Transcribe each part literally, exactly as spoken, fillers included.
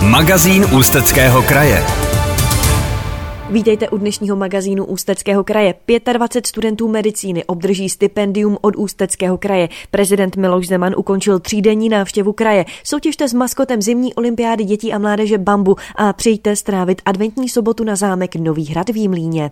Magazín Ústeckého kraje. Vítejte u dnešního magazínu Ústeckého kraje. dvacet pět studentů medicíny obdrží stipendium od Ústeckého kraje. Prezident Miloš Zeman ukončil třídenní návštěvu kraje. Soutěžte s maskotem zimní olympiády dětí a mládeže Bambu a přijďte strávit adventní sobotu na zámek Nový Hrad v Jimlíně.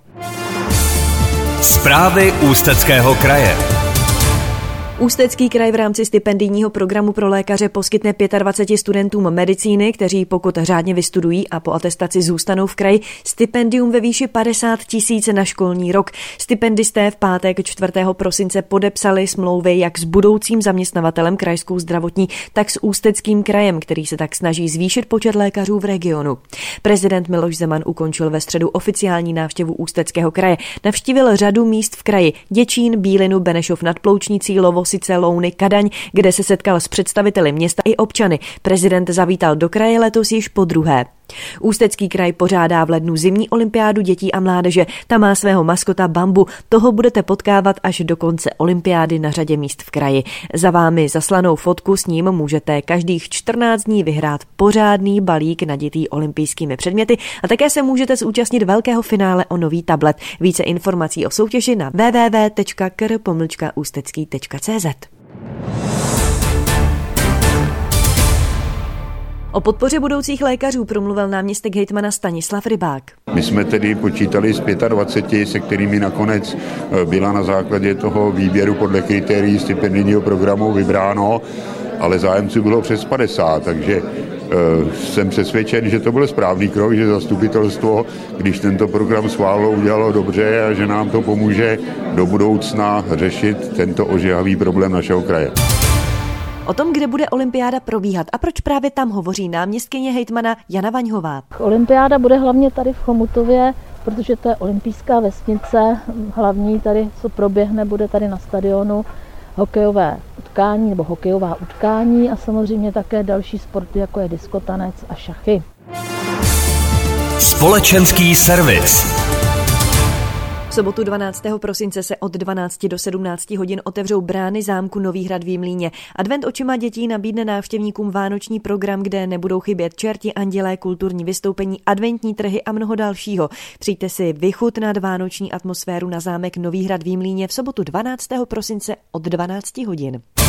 Zprávy Ústeckého kraje. Ústecký kraj v rámci stipendijního programu pro lékaře poskytne dvacet pět studentům medicíny, kteří pokud řádně vystudují a po atestaci zůstanou v kraji, stipendium ve výši padesát tisíc na školní rok. Stipendisté v pátek čtvrtého prosince podepsali smlouvy jak s budoucím zaměstnavatelem Krajskou zdravotní, tak s Ústeckým krajem, který se tak snaží zvýšit počet lékařů v regionu. Prezident Miloš Zeman ukončil ve středu oficiální návštěvu Ústeckého kraje. Navštívil řadu míst v kraji: Děčín, Bílinu, Benešov nad Ploučnicí, Lovosice, Louny, Kadaň, kde se setkal s představiteli města i občany. Prezident zavítal do kraje letos již podruhé. Ústecký kraj pořádá v lednu zimní olympiádu dětí a mládeže. Tam má svého maskota Bambu. Toho budete potkávat až do konce olympiády na řadě míst v kraji. Za vámi zaslanou fotku s ním můžete každých čtrnáct dní vyhrát pořádný balík naditý olympijskými předměty a také se můžete zúčastnit velkého finále o nový tablet. Více informací o soutěži na w w w tečka k r pomlčka ústecký tečka c z. O podpoře budoucích lékařů promluvil náměstek hejtmana Stanislav Rybák. My jsme tedy počítali z dvacet pět, se kterými nakonec byla na základě toho výběru podle kritérií stipendijního programu vybráno, ale zájemců bylo přes padesát, takže jsem přesvědčen, že to byl správný krok, že zastupitelstvo, když tento program schválilo, udělalo dobře a že nám to pomůže do budoucna řešit tento ožehavý problém našeho kraje. O tom, kde bude olympiáda probíhat a proč právě tam, hovoří náměstkyně hejtmana Jana Vaňhová. Olympiáda bude hlavně tady v Chomutově, protože to je olympijská vesnice. Hlavní tady, co proběhne, bude tady na stadionu hokejové utkání nebo hokejová utkání a samozřejmě také další sporty, jako je diskotanec a šachy. Společenský servis. V sobotu dvanáctého prosince se od dvanácti do sedmnácti hodin otevřou brány zámku Nový Hrad v Jimlíně. Advent očima dětí nabídne návštěvníkům vánoční program, kde nebudou chybět čerti, andělé, kulturní vystoupení, adventní trhy a mnoho dalšího. Přijďte si vychutnat vánoční atmosféru na zámek Nový Hrad v Jimlíně v sobotu dvanáctého prosince od dvanácti hodin.